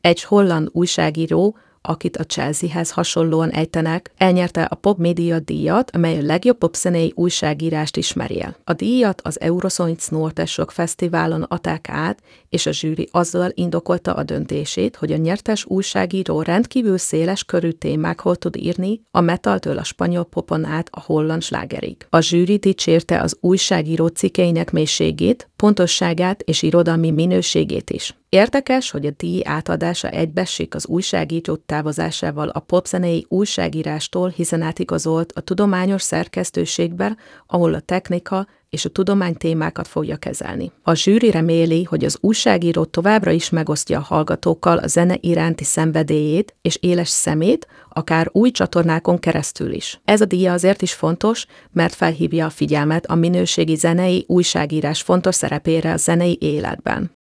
Egy holland újságíró, akit a Chelsea-hez hasonlóan ejtenek, elnyerte a Pop Media díjat, amely a legjobb popzenei újságírást ismeri el. A díjat az Eurosonic Noorderslag Fesztiválon adták át, és a zsűri azzal indokolta a döntését, hogy a nyertes újságíró rendkívül széles körű témákról tud írni, a metaltől a spanyol popon át a holland slágerig. A zsűri dicsérte az újságíró cikkeinek mélységét, pontosságát és irodalmi minőségét is. Érdekes, hogy a díj átadása egybeesik az újságíró távozásával a popzenei újságírástól, hiszen átigazolt a tudományos szerkesztőségbe, ahol a technika és a tudomány témákat fogja kezelni. A zsűri reméli, hogy az újságíró továbbra is megosztja a hallgatókkal a zene iránti szenvedélyét és éles szemét, akár új csatornákon keresztül is. Ez a díj azért is fontos, mert felhívja a figyelmet a minőségi zenei újságírás fontos szerepére a zenei életben.